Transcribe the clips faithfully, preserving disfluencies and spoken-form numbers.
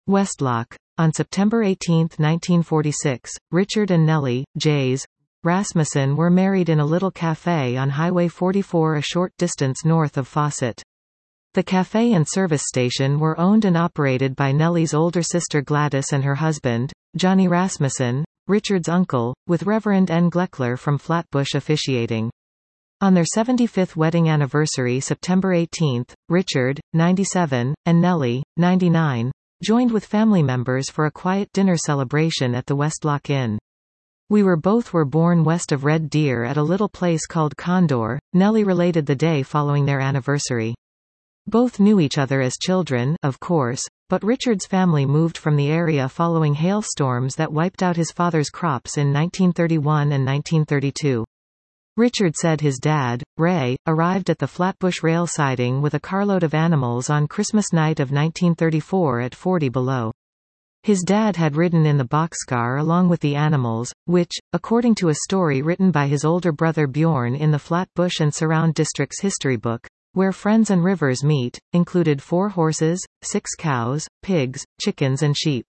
Westlock. On September eighteenth nineteen forty-six, Richard and Nellie, Jays Rasmussen were married in a little café on Highway forty-four a short distance north of Fawcett. The café and service station were owned and operated by Nellie's older sister Gladys and her husband, Johnny Rasmussen, Richard's uncle, with Reverend N. Gleckler from Flatbush officiating. On their seventy-fifth wedding anniversary September eighteenth, Richard, ninety-seven, and Nellie, ninety-nine, joined with family members for a quiet dinner celebration at the Westlock Inn. We were both were born west of Red Deer at a little place called Condor, Nellie related the day following their anniversary. Both knew each other as children, of course, but Richard's family moved from the area following hailstorms that wiped out his father's crops in nineteen thirty-one and nineteen thirty-two. Richard said his dad, Ray, arrived at the Flatbush rail siding with a carload of animals on Christmas night of nineteen thirty-four at forty below. His dad had ridden in the boxcar along with the animals, which, according to a story written by his older brother Bjorn in the Flatbush and Surround District's history book, Where Friends and Rivers Meet, included four horses, six cows, pigs, chickens and sheep.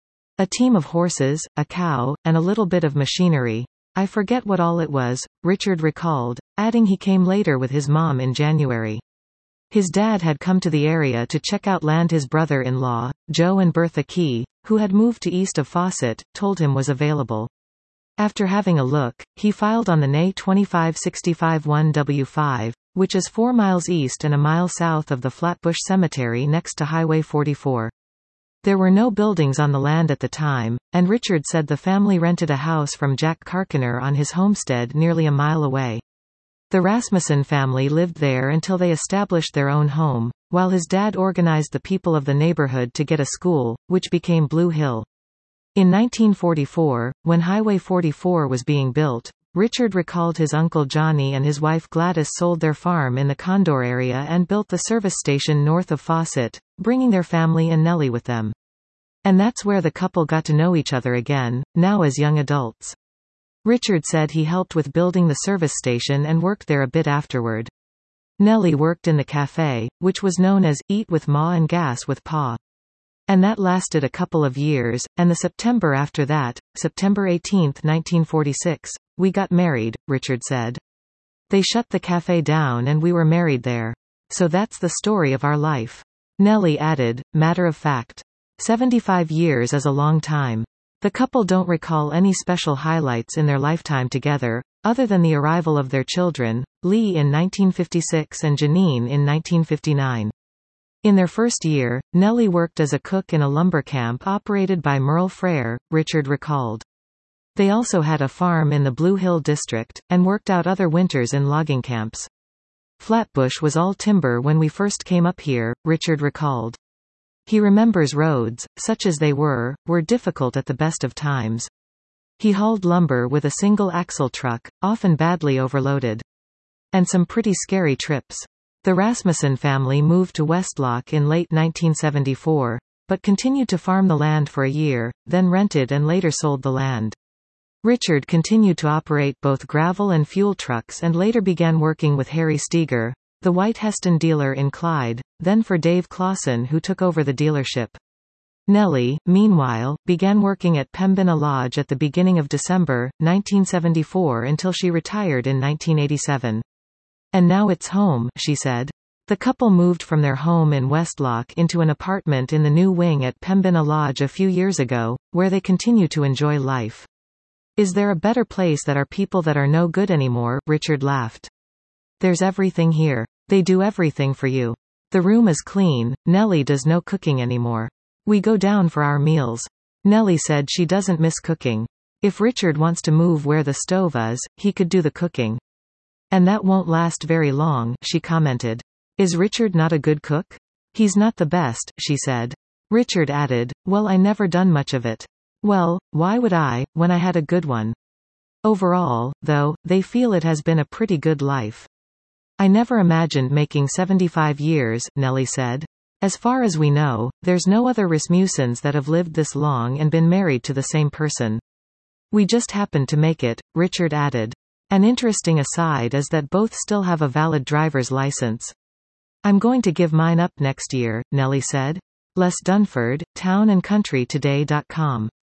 A team of horses, a cow, and a little bit of machinery. I forget what all it was, Richard recalled, adding he came later with his mom in January. His dad had come to the area to check out land his brother-in-law, Joe and Bertha Key, who had moved to east of Fawcett, told him was available. After having a look, he filed on the N A twenty-five sixty-five one W five, which is four miles east and a mile south of the Flatbush Cemetery next to Highway forty-four. There were no buildings on the land at the time, and Richard said the family rented a house from Jack Karkiner on his homestead nearly a mile away. The Rasmussen family lived there until they established their own home, while his dad organized the people of the neighborhood to get a school, which became Blue Hill. In nineteen forty-four, when Highway forty-four was being built, Richard recalled his uncle Johnny and his wife Gladys sold their farm in the Condor area and built the service station north of Fawcett, bringing their family and Nellie with them. And that's where the couple got to know each other again, now as young adults. Richard said he helped with building the service station and worked there a bit afterward. Nellie worked in the café, which was known as Eat with Ma and Gas with Pa. And that lasted a couple of years, and the September after that, September eighteenth nineteen forty-six, we got married, Richard said. They shut the café down and we were married there. So that's the story of our life. Nellie added, matter of fact. seventy-five years is a long time. The couple don't recall any special highlights in their lifetime together, other than the arrival of their children, Lee in nineteen fifty-six and Janine in nineteen fifty-nine. In their first year, Nellie worked as a cook in a lumber camp operated by Merle Frere, Richard recalled. They also had a farm in the Blue Hill district, and worked out other winters in logging camps. Flatbush was all timber when we first came up here, Richard recalled. He remembers roads, such as they were, were difficult at the best of times. He hauled lumber with a single-axle truck, often badly overloaded. And some pretty scary trips. The Rasmussen family moved to Westlock in late nineteen seventy-four, but continued to farm the land for a year, then rented and later sold the land. Richard continued to operate both gravel and fuel trucks and later began working with Harry Steger, the White Heston dealer in Clyde, then for Dave Clausen who took over the dealership. Nellie, meanwhile, began working at Pembina Lodge at the beginning of December, nineteen seventy-four until she retired in nineteen eighty-seven. And now it's home, she said. The couple moved from their home in Westlock into an apartment in the new wing at Pembina Lodge a few years ago, where they continue to enjoy life. Is there a better place that are people that are no good anymore? Richard laughed. There's everything here. They do everything for you. The room is clean, Nellie does no cooking anymore. We go down for our meals. Nellie said she doesn't miss cooking. If Richard wants to move where the stove is, he could do the cooking. And that won't last very long, she commented. Is Richard not a good cook? He's not the best, she said. Richard added, well, I never done much of it. Well, why would I, when I had a good one? Overall, though, they feel it has been a pretty good life. I never imagined making seventy-five years, Nellie said. As far as we know, there's no other Rasmussens that have lived this long and been married to the same person. We just happened to make it, Richard added. An interesting aside is that both still have a valid driver's license. I'm going to give mine up next year, Nellie said. Les Dunford, town and country today dot com.